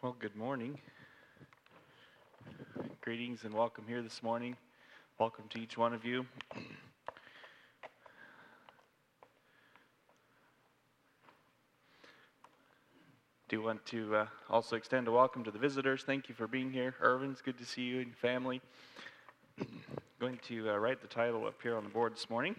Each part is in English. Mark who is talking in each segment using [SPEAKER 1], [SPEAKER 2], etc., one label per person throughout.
[SPEAKER 1] Well, good morning. Greetings and welcome here this morning. Welcome to each one of you. Do want to also extend a welcome to the visitors. Thank you for being here. Irvin, it's good to see you and your family. Going to write the title up here on the board this morning.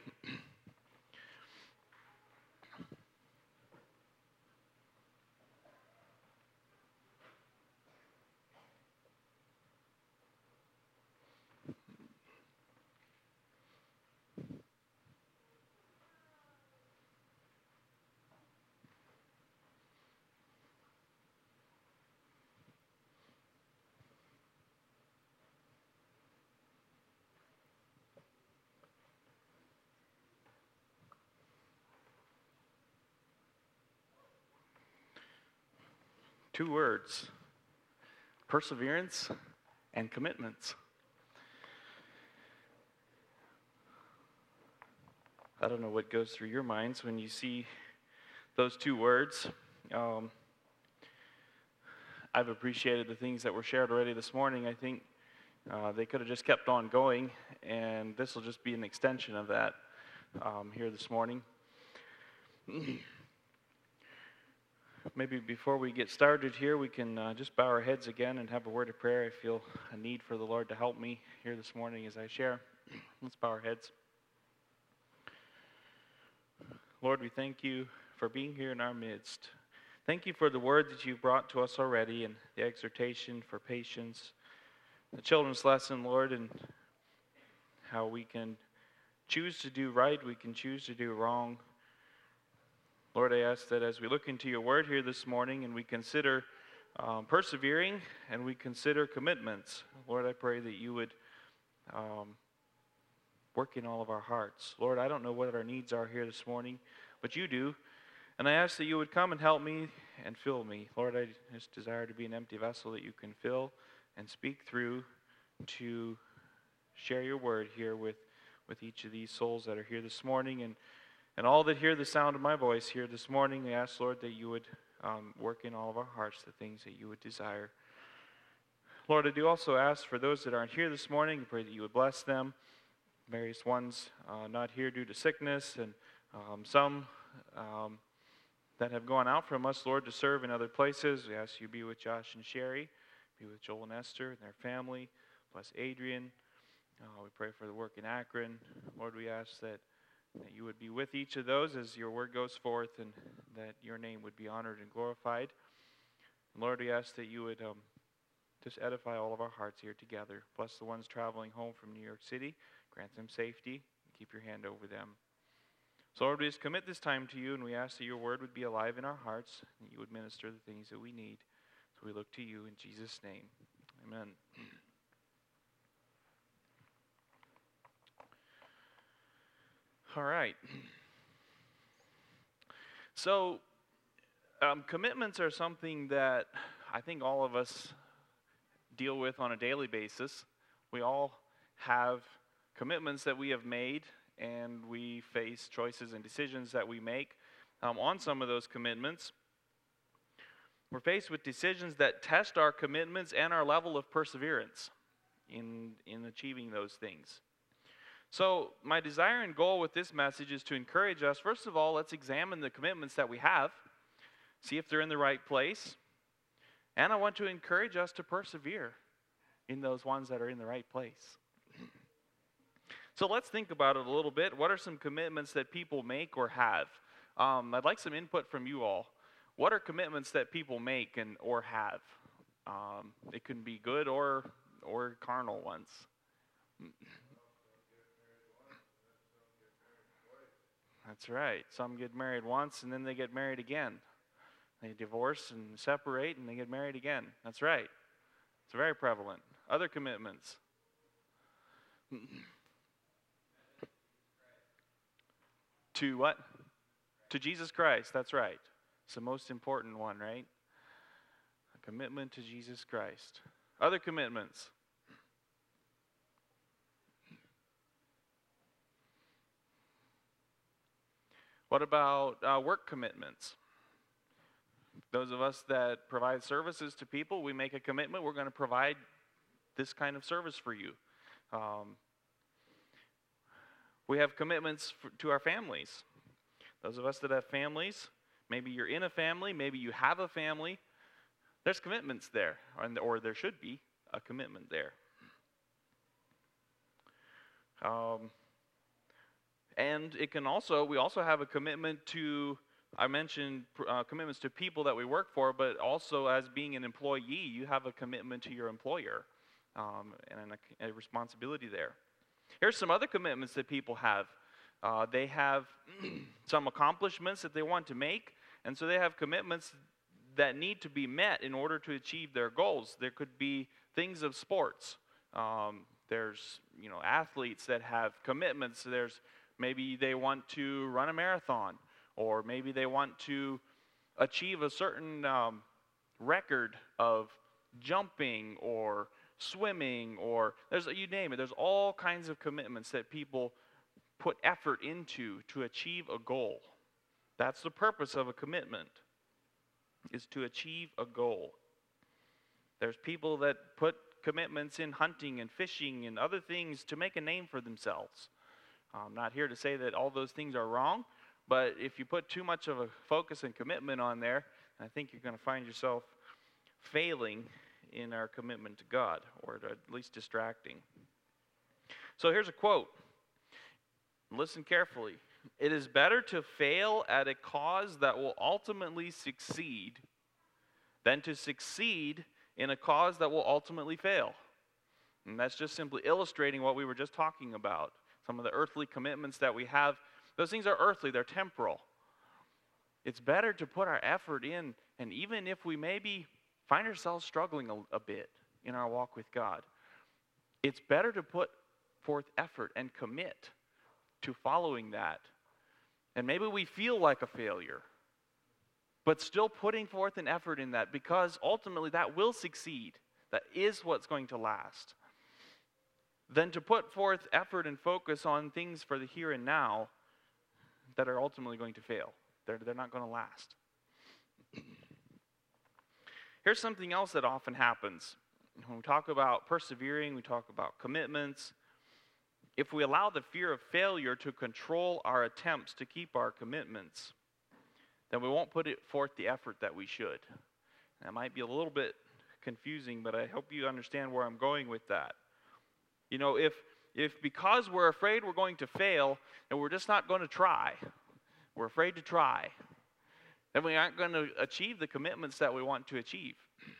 [SPEAKER 1] Two words: perseverance and commitments. I don't know what goes through your minds when you see those two words. I've appreciated the things that were shared already this morning. I think they could have just kept on going, and this will just be an extension of that here this morning. Maybe before we get started here, we can just bow our heads again and have a word of prayer. I feel a need for the Lord to help me here this morning as I share. Let's bow our heads. Lord, we thank you for being here in our midst. Thank you for the word that you've brought to us already and the exhortation for patience, the children's lesson, Lord, and how we can choose to do right, we can choose to do wrong. Lord, I ask that as we look into your word here this morning and we consider persevering and we consider commitments, Lord, I pray that you would work in all of our hearts. Lord, I don't know what our needs are here this morning, but you do. And I ask that you would come and help me and fill me. Lord, I just desire to be an empty vessel that you can fill and speak through to share your word here with each of these souls that are here this morning. And all that hear the sound of my voice here this morning, I ask, Lord, that you would work in all of our hearts the things that you would desire. Lord, I do also ask for those that aren't here this morning, I pray that you would bless them. Various ones not here due to sickness, and some that have gone out from us, Lord, to serve in other places. We ask you be with Josh and Sherry, be with Joel and Esther and their family. Bless Adrian. We pray for the work in Akron. Lord, we ask that you would be with each of those as your word goes forth, and that your name would be honored and glorified. And Lord, we ask that you would just edify all of our hearts here together. Bless the ones traveling home from New York City. Grant them safety. And keep your hand over them. So Lord, we just commit this time to you, and we ask that your word would be alive in our hearts, and you would minister the things that we need. So we look to you in Jesus' name. Amen. All right. So, commitments are something that I think all of us deal with on a daily basis. We all have commitments that we have made, and we face choices and decisions that we make on some of those commitments. We're faced with decisions that test our commitments and our level of perseverance in achieving those things. So my desire and goal with this message is to encourage us. First of all, let's examine the commitments that we have, see if they're in the right place. And I want to encourage us to persevere in those ones that are in the right place. So let's think about it a little bit. What are some commitments that people make or have? I'd like some input from you all. What are commitments that people make or have? It can be good or carnal ones. That's right. Some get married once and then they get married again. They divorce and separate and they get married again. That's right. It's very prevalent. Other commitments. To what? To Jesus Christ. That's right. It's the most important one, right? A commitment to Jesus Christ. Other commitments. What about work commitments? Those of us that provide services to people, we make a commitment. We're going to provide this kind of service for you. We have commitments to our families. Those of us that have families, maybe you're in a family, maybe you have a family, there's commitments there, or there should be a commitment there. And it can also, we also have a commitment to, I mentioned commitments to people that we work for, but also as being an employee, you have a commitment to your employer and a responsibility there. Here's some other commitments that people have. They have some accomplishments that they want to make, and so they have commitments that need to be met in order to achieve their goals. There could be things of sports. There's athletes that have commitments. There's maybe they want to run a marathon, or maybe they want to achieve a certain record of jumping or swimming, or you name it. There's all kinds of commitments that people put effort into to achieve a goal. That's the purpose of a commitment, is to achieve a goal. There's people that put commitments in hunting and fishing and other things to make a name for themselves. I'm not here to say that all those things are wrong, but if you put too much of a focus and commitment on there, I think you're going to find yourself failing in our commitment to God, or at least distracting. So here's a quote. Listen carefully. It is better to fail at a cause that will ultimately succeed than to succeed in a cause that will ultimately fail. And that's just simply illustrating what we were just talking about. Some of the earthly commitments that we have, those things are earthly, they're temporal. It's better to put our effort in, and even if we maybe find ourselves struggling a bit in our walk with God, it's better to put forth effort and commit to following that. And maybe we feel like a failure, but still putting forth an effort in that, because ultimately that will succeed. That is what's going to last. Than to put forth effort and focus on things for the here and now that are ultimately going to fail. They're not going to last. Here's something else that often happens. When we talk about persevering, we talk about commitments. If we allow the fear of failure to control our attempts to keep our commitments, then we won't put forth the effort that we should. That might be a little bit confusing, but I hope you understand where I'm going with that. If because we're afraid we're going to fail and we're just not going to try, we're afraid to try, then we aren't going to achieve the commitments that we want to achieve.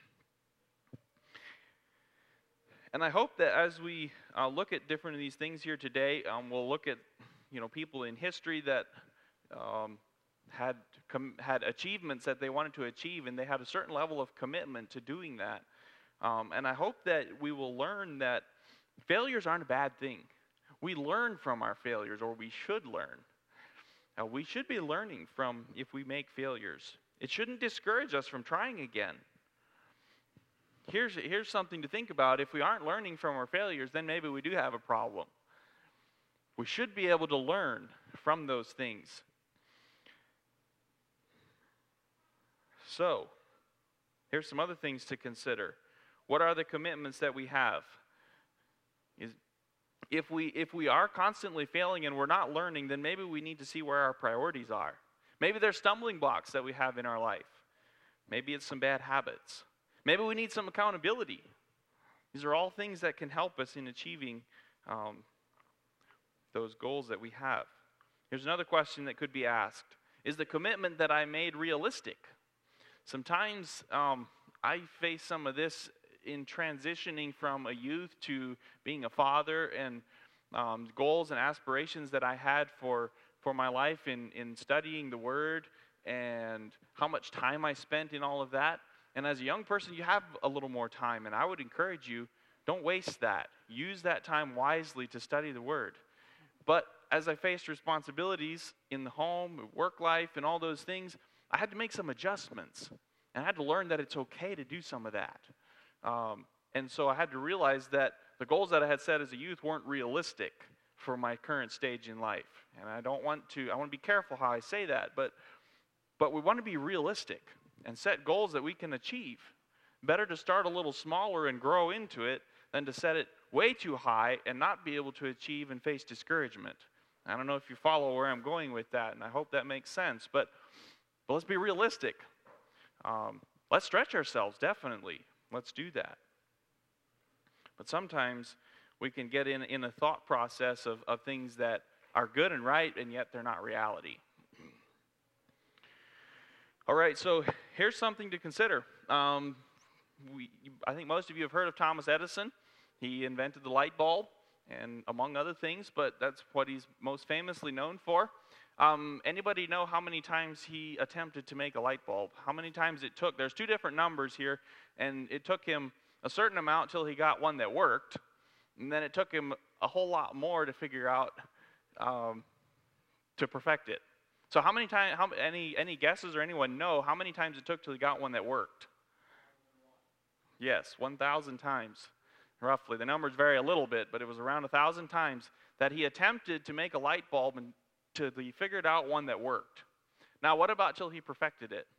[SPEAKER 1] And I hope that as we look at different of these things here today, we'll look at people in history that had achievements that they wanted to achieve, and they had a certain level of commitment to doing that. And I hope that we will learn that failures aren't a bad thing. We learn from our failures, or we should learn. We should be learning from if we make failures. It shouldn't discourage us from trying again. Here's something to think about. If we aren't learning from our failures, then maybe we do have a problem. We should be able to learn from those things. So, here's some other things to consider. What are the commitments that we have? If we are constantly failing and we're not learning, then maybe we need to see where our priorities are. Maybe there's stumbling blocks that we have in our life. Maybe it's some bad habits. Maybe we need some accountability. These are all things that can help us in achieving those goals that we have. Here's another question that could be asked. Is the commitment that I made realistic? Sometimes I face some of this in transitioning from a youth to being a father, and goals and aspirations that I had for my life in studying the Word and how much time I spent in all of that. And as a young person, you have a little more time, and I would encourage you, don't waste that. Use that time wisely to study the Word. But as I faced responsibilities in the home, work life, and all those things, I had to make some adjustments. And I had to learn that it's okay to do some of that. And so I had to realize that the goals that I had set as a youth weren't realistic for my current stage in life. And I want to be careful how I say that, but we want to be realistic. and set goals that we can achieve. Better to start a little smaller and grow into it than to set it way too high and not be able to achieve and face discouragement. I don't know if you follow where I'm going with that, and I hope that makes sense. But let's be realistic. Let's stretch ourselves, definitely. Let's do that. But sometimes we can get in a thought process of things that are good and right, and yet they're not reality. All right, so here's something to consider. I think most of you have heard of Thomas Edison. He invented the light bulb, and among other things, but that's what he's most famously known for. Anybody know how many times he attempted to make a light bulb? How many times it took? There's two different numbers here, and it took him a certain amount till he got one that worked, and then it took him a whole lot more to figure out to perfect it. So how many times? Any guesses or anyone know how many times it took till he got one that worked? Yes, 1,000 times, roughly. The numbers vary a little bit, but it was around 1,000 times that he attempted to make a light bulb until he figured out one that worked. Now, what about till he perfected it?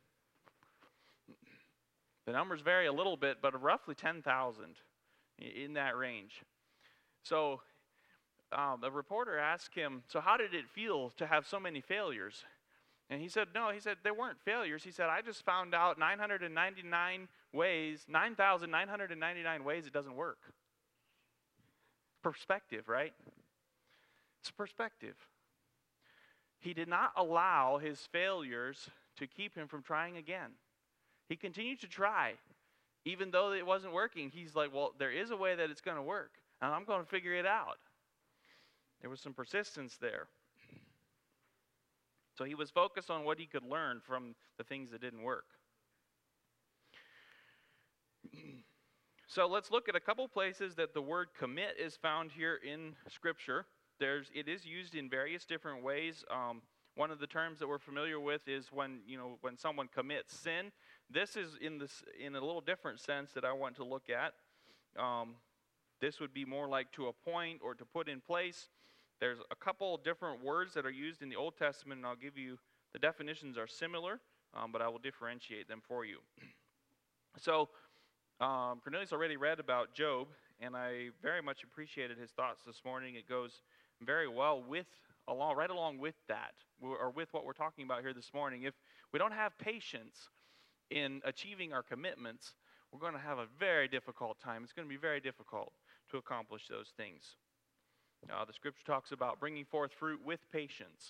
[SPEAKER 1] The numbers vary a little bit, but roughly 10,000, in that range. So the reporter asked him, so how did it feel to have so many failures? And he said, no, there weren't failures. He said, I just found out 999 ways, 9,999 ways it doesn't work. Perspective, right? It's perspective. He did not allow his failures to keep him from trying again. He continued to try, even though it wasn't working. He's like, well, there is a way that it's going to work, and I'm going to figure it out. There was some persistence there. So he was focused on what he could learn from the things that didn't work. So let's look at a couple places that the word commit is found here in Scripture. It is used in various different ways. One of the terms that we're familiar with is when someone commits sin. This is in a little different sense that I want to look at. This would be more like to appoint or to put in place. There's a couple different words that are used in the Old Testament, and I'll give you, the definitions are similar, but I will differentiate them for you. So, Cornelius already read about Job, and I very much appreciated his thoughts this morning. It goes very well right along with that, or with what we're talking about here this morning. If we don't have patience in achieving our commitments, we're going to have a very difficult time. It's going to be very difficult to accomplish those things. The Scripture talks about bringing forth fruit with patience.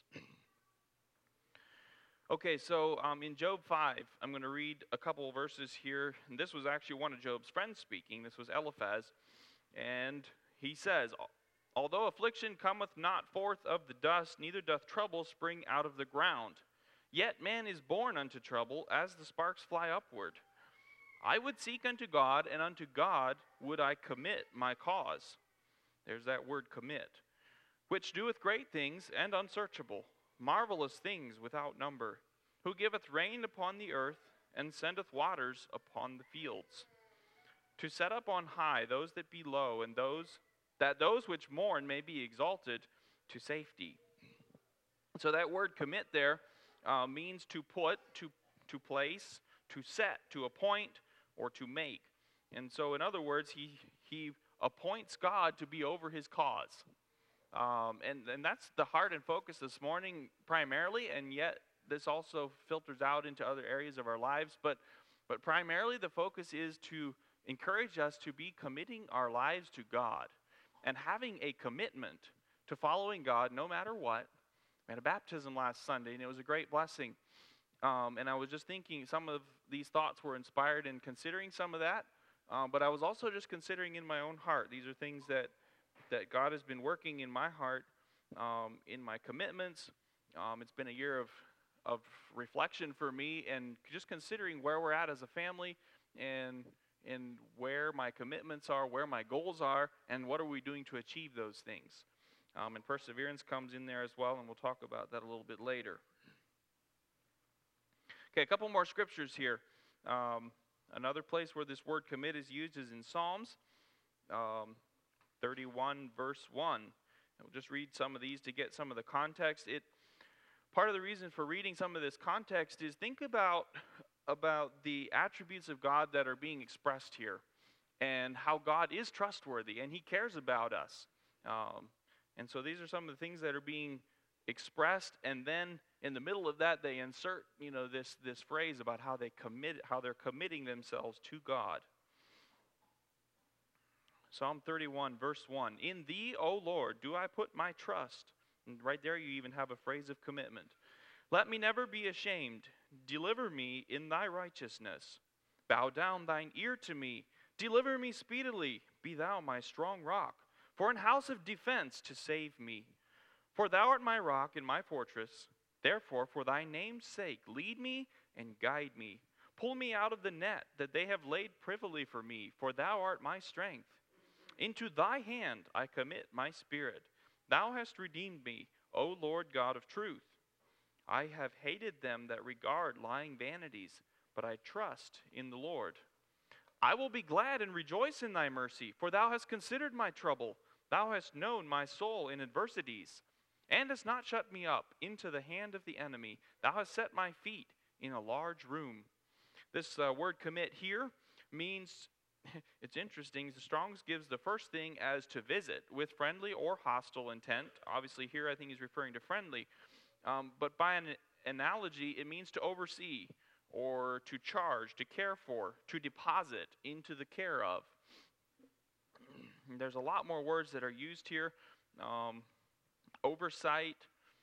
[SPEAKER 1] Okay, so in Job 5, I'm going to read a couple of verses here. And this was actually one of Job's friends speaking. This was Eliphaz. And he says, although affliction cometh not forth of the dust, neither doth trouble spring out of the ground. Yet man is born unto trouble, as the sparks fly upward. I would seek unto God, and unto God would I commit my cause. There's that word commit. Which doeth great things and unsearchable, marvelous things without number, who giveth rain upon the earth, and sendeth waters upon the fields. To set up on high those that be low, and those which mourn may be exalted to safety. So that word commit there means to put, to place, to set, to appoint, or to make. And so in other words, he appoints God to be over his cause. And that's the heart and focus this morning primarily, and yet this also filters out into other areas of our lives. But primarily the focus is to encourage us to be committing our lives to God and having a commitment to following God no matter what. I had a baptism last Sunday, and it was a great blessing. And I was just thinking some of these thoughts were inspired in considering some of that. But I was also just considering in my own heart. These are things that God has been working in my heart, in my commitments. It's been a year of reflection for me, and just considering where we're at as a family, and where my commitments are, where my goals are, and what are we doing to achieve those things. And perseverance comes in there as well, and we'll talk about that a little bit later. Okay, a couple more scriptures here. Another place where this word commit is used is in Psalms 31, verse 1. We'll just read some of these to get some of the context. Part of the reason for reading some of this context is think about about the attributes of God that are being expressed here and how God is trustworthy and he cares about us. And so these are some of the things that are being expressed, and then in the middle of that they insert, this phrase about how they're committing themselves to God. Psalm 31 verse 1, in thee, O Lord, do I put my trust. And right there you even have a phrase of commitment. Let me never be ashamed. Deliver me in thy righteousness. Bow down thine ear to me. Deliver me speedily. Be thou my strong rock, for an house of defense to save me. For thou art my rock and my fortress. Therefore, for thy name's sake, lead me and guide me. Pull me out of the net that they have laid privily for me, for thou art my strength. Into thy hand I commit my spirit. Thou hast redeemed me, O Lord God of truth. I have hated them that regard lying vanities, but I trust in the Lord. I will be glad and rejoice in thy mercy, for thou hast considered my trouble. Thou hast known my soul in adversities, and hast not shut me up into the hand of the enemy. Thou hast set my feet in a large room. This word commit here means, it's interesting, the Strong's gives the first thing as to visit with friendly or hostile intent. Obviously here I think he's referring to friendly. But by an analogy, it means to oversee or to charge, to care for, to deposit into the care of. There's a lot more words that are used here. Oversight,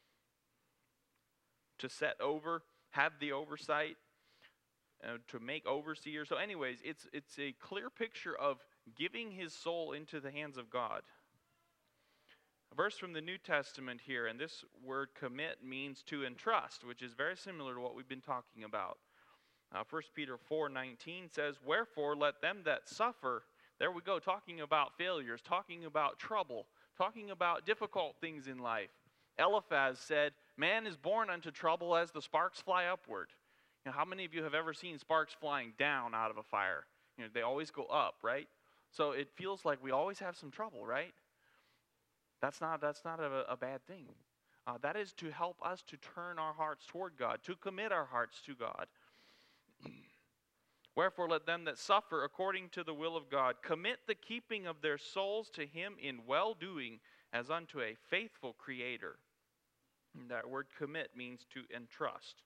[SPEAKER 1] to set over, have the oversight, to make overseer. So anyways, it's a clear picture of giving his soul into the hands of God. A verse from the New Testament here, and this word commit means to entrust, which is very similar to what we've been talking about. 1 Peter 4:19 says, wherefore let them that suffer, there we go, talking about failures, talking about trouble, talking about difficult things in life. Eliphaz said, man is born unto trouble as the sparks fly upward. How many of you have ever seen sparks flying down out of a fire? They always go up, right? So it feels like we always have some trouble, right? That's not a bad thing. That is to help us to turn our hearts toward God, to commit our hearts to God. Wherefore let them that suffer according to the will of God commit the keeping of their souls to him in well-doing as unto a faithful Creator. And that word commit means to entrust.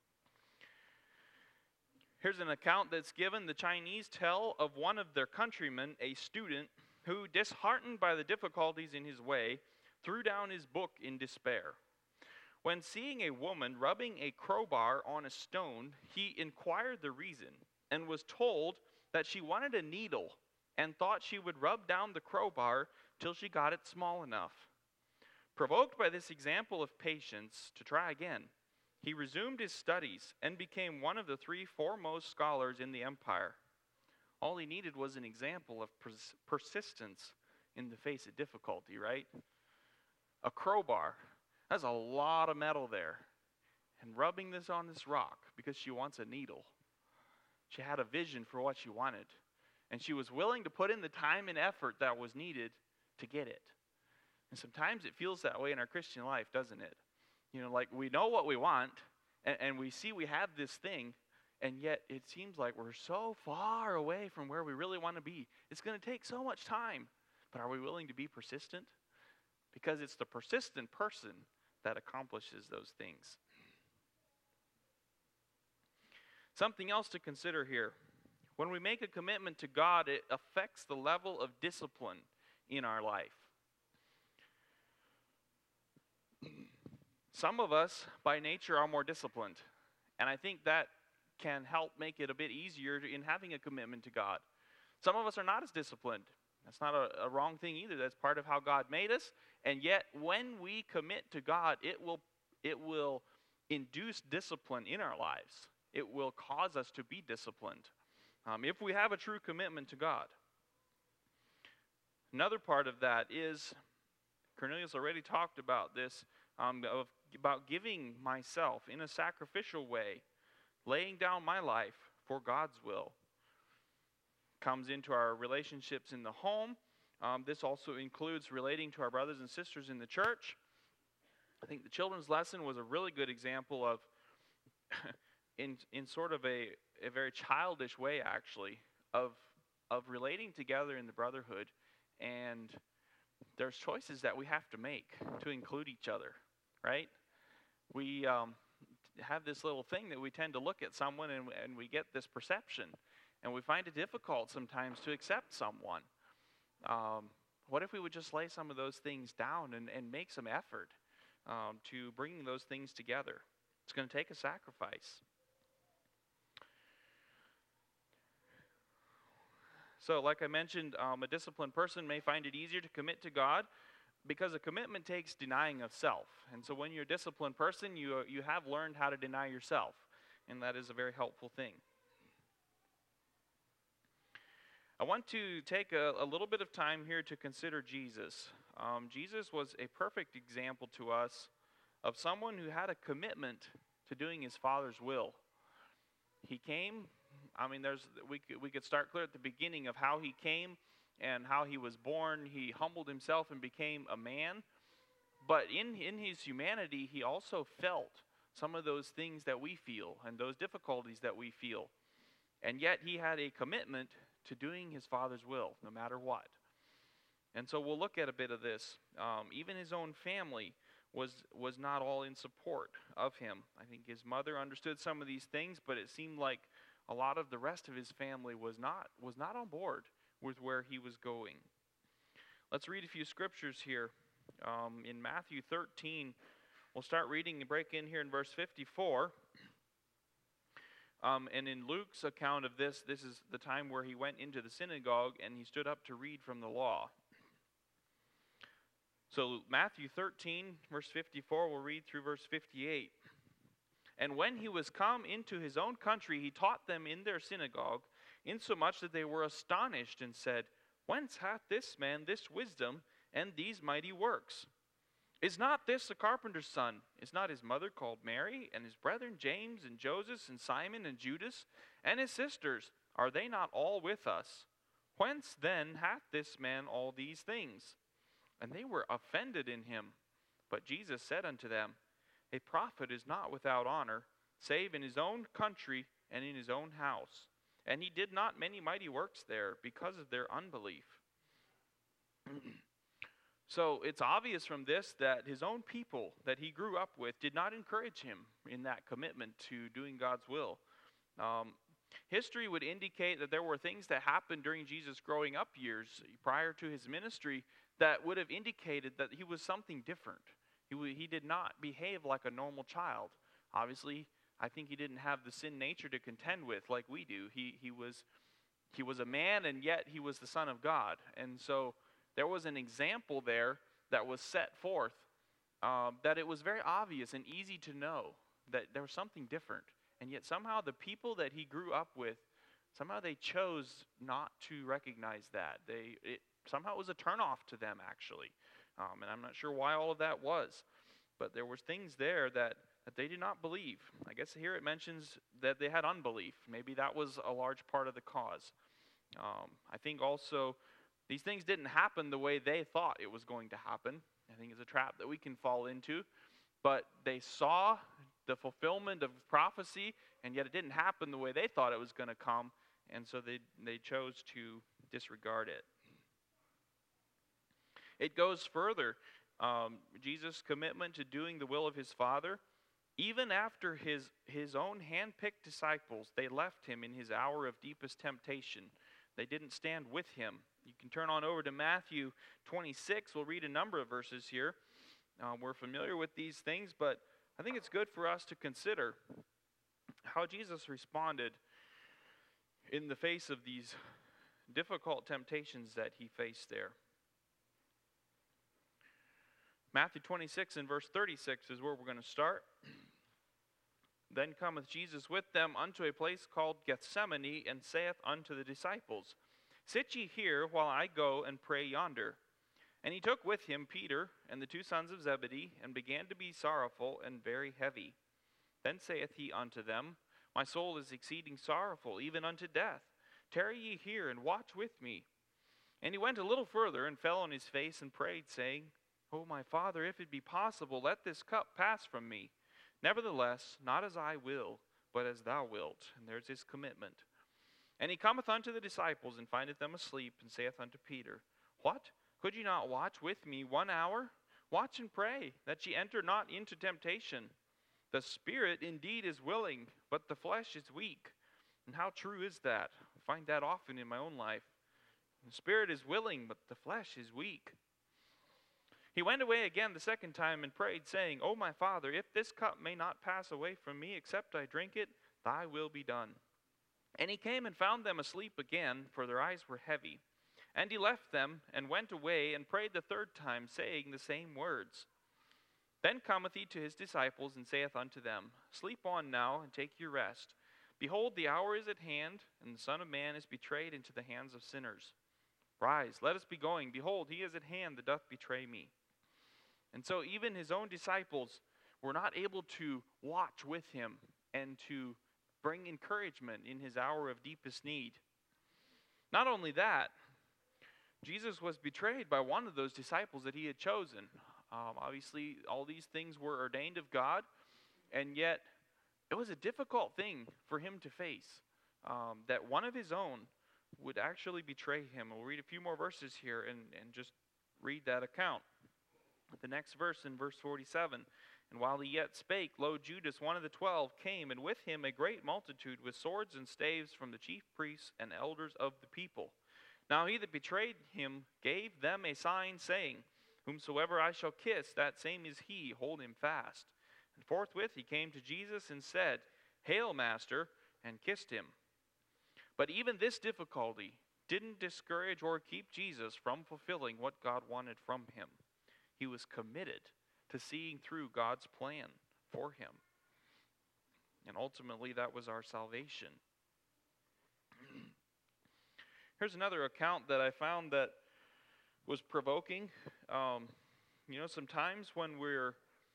[SPEAKER 1] Here's an account that's given. The Chinese tell of one of their countrymen, a student, who, disheartened by the difficulties in his way, threw down his book in despair. When seeing a woman rubbing a crowbar on a stone, he inquired the reason, and was told that she wanted a needle, and thought she would rub down the crowbar till she got it small enough. Provoked by this example of patience, to try again, he resumed his studies, and became one of the 3 foremost scholars in the empire. All he needed was an example of persistence in the face of difficulty, right? A crowbar. That's a lot of metal there. And rubbing this on this rock because she wants a needle. She had a vision for what she wanted. And she was willing to put in the time and effort that was needed to get it. And sometimes it feels that way in our Christian life, doesn't it? Like we know what we want, and we see we have this thing, and yet it seems like we're so far away from where we really want to be. It's going to take so much time. But are we willing to be persistent? Because it's the persistent person that accomplishes those things. Something else to consider here. When we make a commitment to God, it affects the level of discipline in our life. Some of us, by nature, are more disciplined. And I think that can help make it a bit easier in having a commitment to God. Some of us are not as disciplined. That's not a wrong thing either. That's part of how God made us. And yet, when we commit to God, it will induce discipline in our lives. It will cause us to be disciplined if we have a true commitment to God. Another part of that is, Cornelius already talked about this, about giving myself in a sacrificial way, laying down my life for God's will. Comes into our relationships in the home. This also includes relating to our brothers and sisters in the church. I think the children's lesson was a really good example of in sort of a very childish way, actually, of relating together in the brotherhood, and there's choices that we have to make to include each other, right? We have this little thing that we tend to look at someone and we get this perception, and we find it difficult sometimes to accept someone. What if we would just lay some of those things down and make some effort to bring those things together? It's going to take a sacrifice. So like I mentioned, a disciplined person may find it easier to commit to God because a commitment takes denying of self. And so when you're a disciplined person, you have learned how to deny yourself, and that is a very helpful thing. I want to take a little bit of time here to consider Jesus. Jesus was a perfect example to us of someone who had a commitment to doing his Father's will. He came, we could start clear at the beginning of how he came and how he was born. He humbled himself and became a man. But in his humanity, he also felt some of those things that we feel and those difficulties that we feel. And yet he had a commitment to doing his Father's will, no matter what. And so we'll look at a bit of this. Even his own family was not all in support of him. I think his mother understood some of these things, but it seemed like a lot of the rest of his family was not on board with where he was going. Let's read a few scriptures here. In Matthew 13, we'll start reading and break in here in verse 54. And in Luke's account of this is the time where he went into the synagogue and he stood up to read from the law. So Matthew 13, verse 54, we'll read through verse 58. And when he was come into his own country, he taught them in their synagogue, insomuch that they were astonished, and said, Whence hath this man this wisdom and these mighty works? Is not this a carpenter's son? Is not his mother called Mary, and his brethren James and Joseph and Simon and Judas, and his sisters? Are they not all with us? Whence then hath this man all these things? And they were offended in him. But Jesus said unto them, A prophet is not without honor, save in his own country and in his own house. And he did not many mighty works there, because of their unbelief. So it's obvious from this that his own people that he grew up with did not encourage him in that commitment to doing God's will. History would indicate that there were things that happened during Jesus' growing up years prior to his ministry that would have indicated that he was something different. He did not behave like a normal child. Obviously, I think he didn't have the sin nature to contend with like we do. He was a man, and yet he was the Son of God. And so there was an example there that was set forth that it was very obvious and easy to know that there was something different. And yet somehow the people that he grew up with, somehow they chose not to recognize that. Somehow it was a turnoff to them, actually. And I'm not sure why all of that was. But there were things there that they did not believe. I guess here it mentions that they had unbelief. Maybe that was a large part of the cause. I think also these things didn't happen the way they thought it was going to happen. I think it's a trap that we can fall into. But they saw the fulfillment of prophecy, and yet it didn't happen the way they thought it was going to come. And so they chose to disregard it. It goes further. Jesus' commitment to doing the will of his Father, even after his own hand-picked disciples, they left him in his hour of deepest temptation. They didn't stand with him. You can turn on over to Matthew 26. We'll read a number of verses here. We're familiar with these things, but I think it's good for us to consider how Jesus responded in the face of these difficult temptations that he faced there. Matthew 26 and verse 36 is where we're going to start. Then cometh Jesus with them unto a place called Gethsemane, and saith unto the disciples, Sit ye here while I go and pray yonder. And he took with him Peter and the two sons of Zebedee, and began to be sorrowful and very heavy. Then saith he unto them, My soul is exceeding sorrowful, even unto death. Tarry ye here, and watch with me. And he went a little further, and fell on his face, and prayed, saying, O my Father, if it be possible, let this cup pass from me. Nevertheless, not as I will, but as thou wilt. And there's his commitment. And he cometh unto the disciples, and findeth them asleep, and saith unto Peter, What? Could ye not watch with me 1 hour? Watch and pray, that ye enter not into temptation. The spirit indeed is willing, but the flesh is weak. And how true is that? I find that often in my own life. The spirit is willing, but the flesh is weak. He went away again the second time and prayed, saying, O my Father, if this cup may not pass away from me, except I drink it, thy will be done. And he came and found them asleep again, for their eyes were heavy. And he left them, and went away, and prayed the third time, saying the same words. Then cometh he to his disciples, and saith unto them, Sleep on now, and take your rest. Behold, the hour is at hand, and the Son of Man is betrayed into the hands of sinners. Rise, let us be going. Behold, he is at hand that doth betray me. And so even his own disciples were not able to watch with him and to bring encouragement in his hour of deepest need. Not only that, Jesus was betrayed by one of those disciples that he had chosen. Obviously, all these things were ordained of God, and yet it was a difficult thing for him to face, that one of his own would actually betray him. We'll read a few more verses here and just read that account. The next verse in verse 47, And while he yet spake, lo, Judas, one of the 12, came, and with him a great multitude with swords and staves from the chief priests and elders of the people. Now he that betrayed him gave them a sign, saying, Whomsoever I shall kiss, that same is he, hold him fast. And forthwith he came to Jesus and said, Hail, Master, and kissed him. But even this difficulty didn't discourage or keep Jesus from fulfilling what God wanted from him. He was committed to seeing through God's plan for him. And ultimately, that was our salvation. Here's another account that I found that was provoking. Sometimes when we're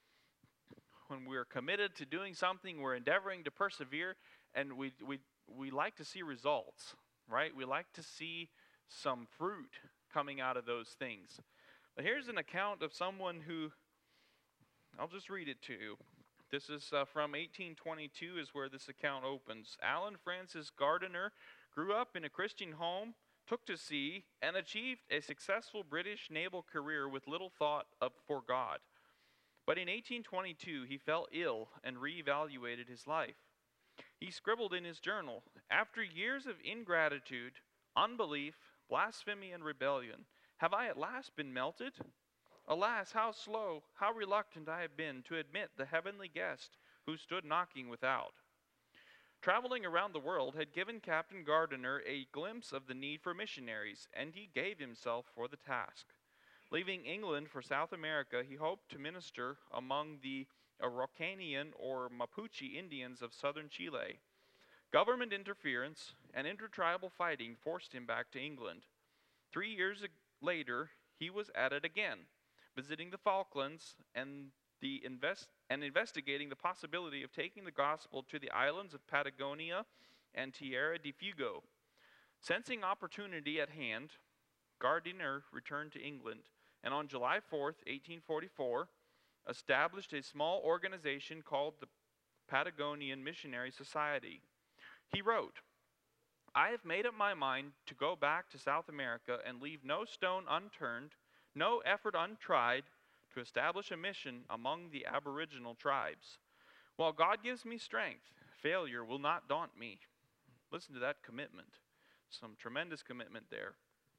[SPEAKER 1] committed to doing something, we're endeavoring to persevere, and we like to see results, right? We like to see some fruit coming out of those things. But here's an account of someone who, I'll just read it to you. This is from 1822 is where this account opens. Alan Francis Gardiner grew up in a Christian home, took to sea, and achieved a successful British naval career with little thought for God. But in 1822, he fell ill and reevaluated his life. He scribbled in his journal, After years of ingratitude, unbelief, blasphemy, and rebellion, have I at last been melted? Alas, how slow, how reluctant I have been to admit the heavenly guest who stood knocking without. Traveling around the world had given Captain Gardiner a glimpse of the need for missionaries, and he gave himself for the task. Leaving England for South America, he hoped to minister among the Araucanian or Mapuche Indians of southern Chile. Government interference and intertribal fighting forced him back to England. 3 years later, he was at it again, visiting the Falklands and investigating the possibility of taking the gospel to the islands of Patagonia and Tierra del Fuego. Sensing opportunity at hand, Gardiner returned to England, and on July 4th, 1844, established a small organization called the Patagonian Missionary Society. He wrote, I have made up my mind to go back to South America and leave no stone unturned, no effort untried, to establish a mission among the aboriginal tribes. While God gives me strength, failure will not daunt me. Listen to that commitment. Some tremendous commitment there.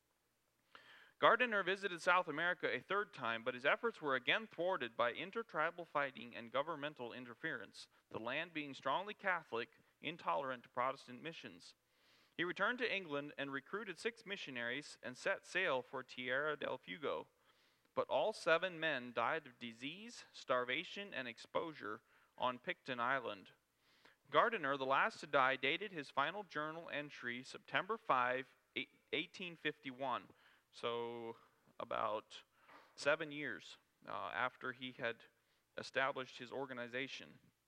[SPEAKER 1] Gardiner visited South America a third time, but his efforts were again thwarted by intertribal fighting and governmental interference, the land being strongly Catholic, intolerant to Protestant missions. He returned to England and recruited 6 missionaries and set sail for Tierra del Fuego. But all 7 men died of disease, starvation, and exposure on Picton Island. Gardiner, the last to die, dated his final journal entry September 5, 1851, so about 7 years after he had established his organization.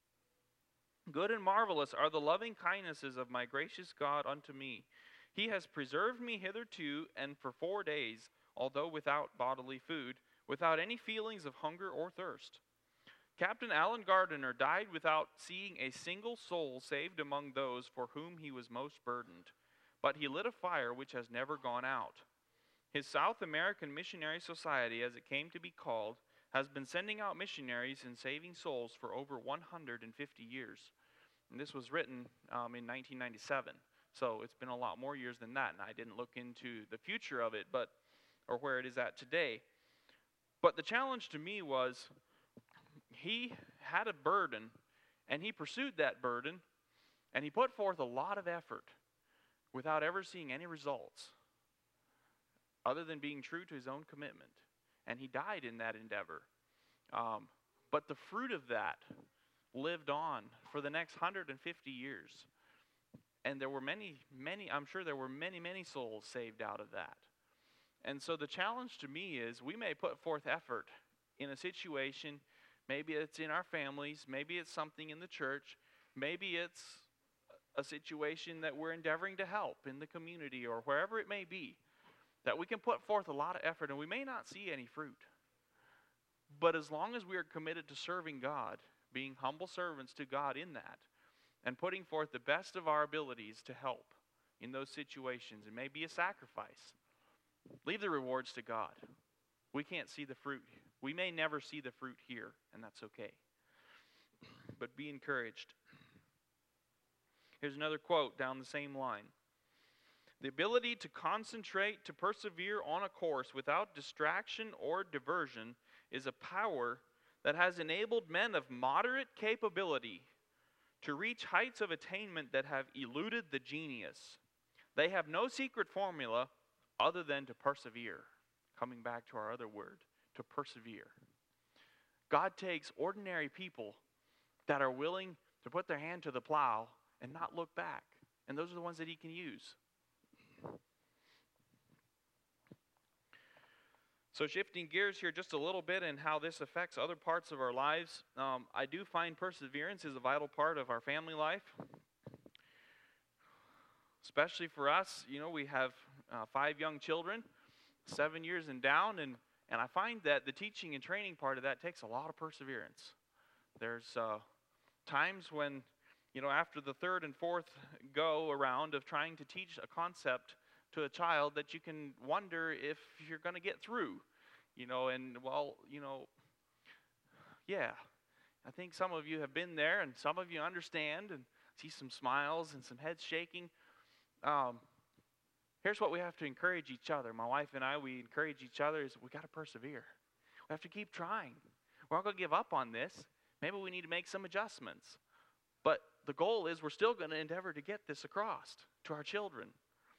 [SPEAKER 1] Good and marvelous are the loving kindnesses of my gracious God unto me. He has preserved me hitherto, and for 4 days, although without bodily food, without any feelings of hunger or thirst. Captain Alan Gardiner died without seeing a single soul saved among those for whom he was most burdened, but he lit a fire which has never gone out. His South American Missionary Society, as it came to be called, has been sending out missionaries and saving souls for over 150 years. And this was written in 1997, so it's been a lot more years than that, and I didn't look into the future of it, or where it is at today. But the challenge to me was, he had a burden, and he pursued that burden, and he put forth a lot of effort without ever seeing any results, other than being true to his own commitment. And he died in that endeavor. But the fruit of that lived on for the next 150 years. And there were I'm sure there were many souls saved out of that. And so the challenge to me is, we may put forth effort in a situation. Maybe it's in our families, maybe it's something in the church, maybe it's a situation that we're endeavoring to help in the community or wherever it may be, that we can put forth a lot of effort and we may not see any fruit. But as long as we are committed to serving God, being humble servants to God in that, and putting forth the best of our abilities to help in those situations, it may be a sacrifice. Leave the rewards to God. We can't see the fruit. We may never see the fruit here, and that's okay. But be encouraged. Here's another quote down the same line. The ability to concentrate, to persevere on a course without distraction or diversion is a power that has enabled men of moderate capability to reach heights of attainment that have eluded the genius. They have no secret formula other than to persevere. Coming back to our other word, to persevere. God takes ordinary people that are willing to put their hand to the plow and not look back. And those are the ones that he can use. So shifting gears here just a little bit and how this affects other parts of our lives, I do find perseverance is a vital part of our family life. Especially for us, we have 5 young children, 7 years and down, and I find that the teaching and training part of that takes a lot of perseverance. There's times when, after the 3rd and 4th go around of trying to teach a concept to a child, that you can wonder if you're going to get through, yeah. I think some of you have been there, and some of you understand, and see some smiles and some heads shaking. Here's what we have to encourage each other. My wife and I, we encourage each other is we got to persevere. We have to keep trying. We're not going to give up on this. Maybe we need to make some adjustments. But the goal is we're still going to endeavor to get this across to our children.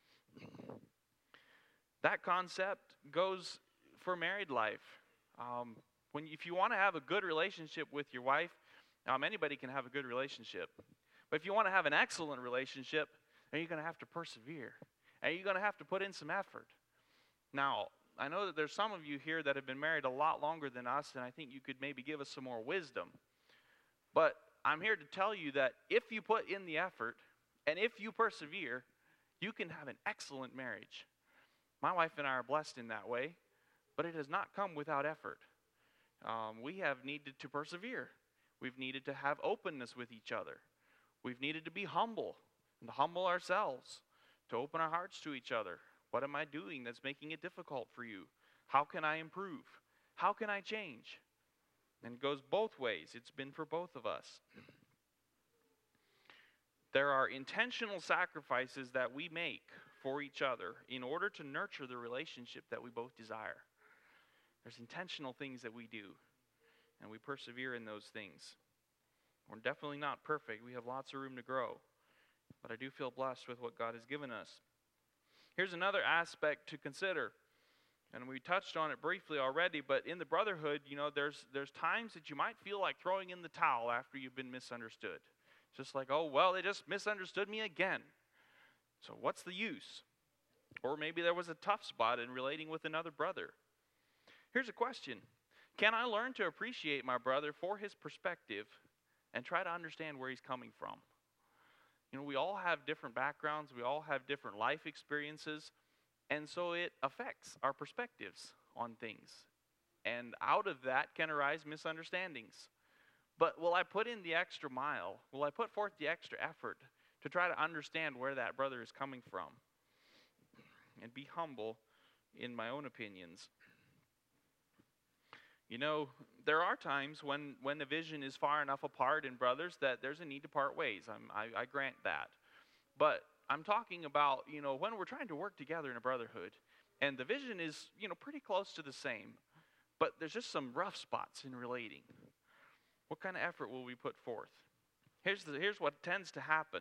[SPEAKER 1] That concept goes for married life. If you want to have a good relationship with your wife, anybody can have a good relationship. But if you want to have an excellent relationship, then you're going to have to persevere. And you're going to have to put in some effort. Now, I know that there's some of you here that have been married a lot longer than us, and I think you could maybe give us some more wisdom. But I'm here to tell you that if you put in the effort, and if you persevere, you can have an excellent marriage. My wife and I are blessed in that way, but it has not come without effort. We have needed to persevere. We've needed to have openness with each other. We've needed to be humble, and to humble ourselves, to open our hearts to each other. What am I doing that's making it difficult for you? How can I improve? How can I change? And it goes both ways. It's been for both of us. There are intentional sacrifices that we make for each other in order to nurture the relationship that we both desire. There's intentional things that we do, and we persevere in those things. We're definitely not perfect. We have lots of room to grow. But I do feel blessed with what God has given us. Here's another aspect to consider. And we touched on it briefly already, but in the brotherhood, there's times that you might feel like throwing in the towel after you've been misunderstood. It's just like, oh, well, they just misunderstood me again. So what's the use? Or maybe there was a tough spot in relating with another brother. Here's a question. Can I learn to appreciate my brother for his perspective and try to understand where he's coming from? We all have different backgrounds. We all have different life experiences. And so it affects our perspectives on things. And out of that can arise misunderstandings. But will I put in the extra mile? Will I put forth the extra effort to try to understand where that brother is coming from? And be humble in my own opinions. You know, there are times when the vision is far enough apart in brothers that there's a need to part ways. I grant that. But I'm talking about, when we're trying to work together in a brotherhood, and the vision is, pretty close to the same, but there's just some rough spots in relating. What kind of effort will we put forth? Here's what tends to happen.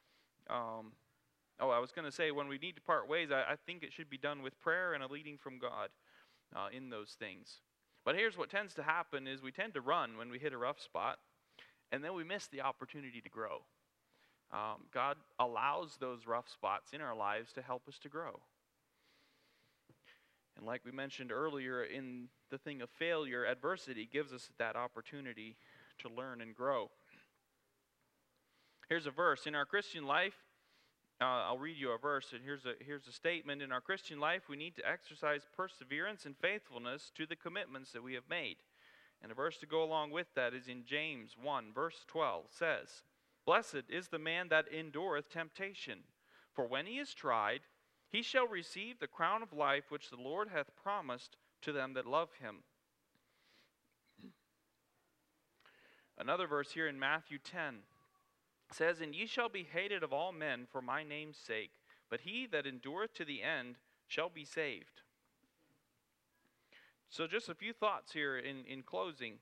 [SPEAKER 1] I was going to say, when we need to part ways, I think it should be done with prayer and a leading from God in those things. But here's what tends to happen is we tend to run when we hit a rough spot, and then we miss the opportunity to grow. God allows those rough spots in our lives to help us to grow. And like we mentioned earlier in the thing of failure, adversity gives us that opportunity to learn and grow. Here's a verse. In our Christian life, I'll read you a verse, and here's a statement. In our Christian life, we need to exercise perseverance and faithfulness to the commitments that we have made. And a verse to go along with that is in James 1, verse 12, says, "Blessed is the man that endureth temptation, for when he is tried, he shall receive the crown of life which the Lord hath promised to them that love him." Another verse here in Matthew 10 says, "And ye shall be hated of all men for my name's sake, but he that endureth to the end shall be saved." So just a few thoughts here in closing.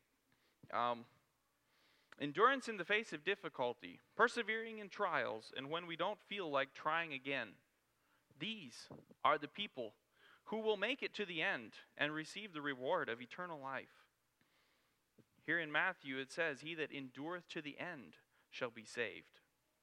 [SPEAKER 1] Endurance in the face of difficulty, persevering in trials, and when we don't feel like trying again. These are the people who will make it to the end and receive the reward of eternal life. Here in Matthew it says, "He that endureth to the end shall be saved."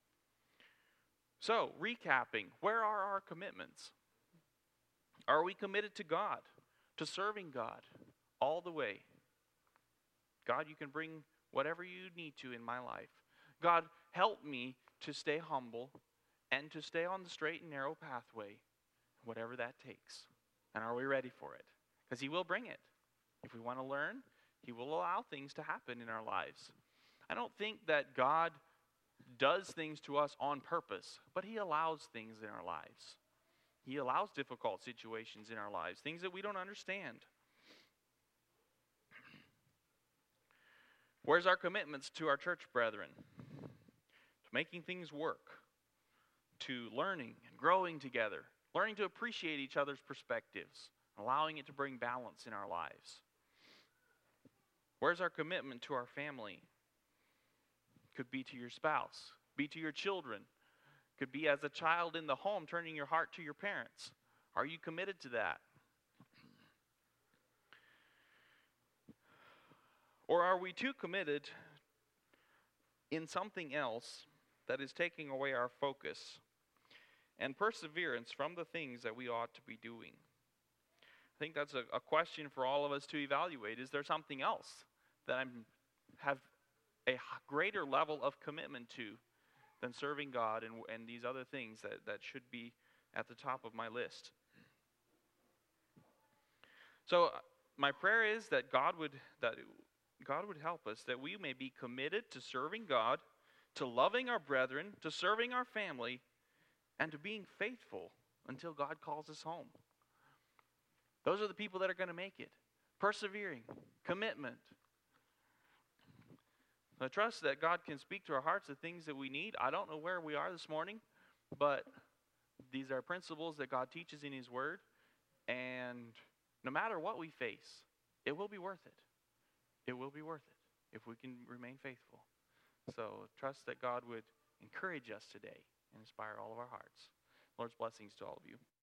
[SPEAKER 1] So, recapping, where are our commitments? Are we committed to God, to serving God all the way? God, you can bring whatever you need to in my life. God, help me to stay humble and to stay on the straight and narrow pathway, whatever that takes. And are we ready for it? Because He will bring it. If we want to learn, He will allow things to happen in our lives. I don't think that God does things to us on purpose, but He allows things in our lives. He allows difficult situations in our lives, things that we don't understand. Where's our commitments to our church brethren? To making things work, to learning and growing together, learning to appreciate each other's perspectives, allowing it to bring balance in our lives. Where's our commitment to our family? Could be to your spouse, be to your children, could be as a child in the home turning your heart to your parents. Are you committed to that? Or are we too committed in something else that is taking away our focus and perseverance from the things that we ought to be doing? I think that's a question for all of us to evaluate. Is there something else that I have a greater level of commitment to than serving God and these other things that should be at the top of my list? So my prayer is that God would help us, that we may be committed to serving God, to loving our brethren, to serving our family, and to being faithful until God calls us home. Those are the people that are going to make it. Persevering, commitment. I trust that God can speak to our hearts the things that we need. I don't know where we are this morning, but these are principles that God teaches in His Word. And no matter what we face, it will be worth it. It will be worth it if we can remain faithful. So trust that God would encourage us today and inspire all of our hearts. Lord's blessings to all of you.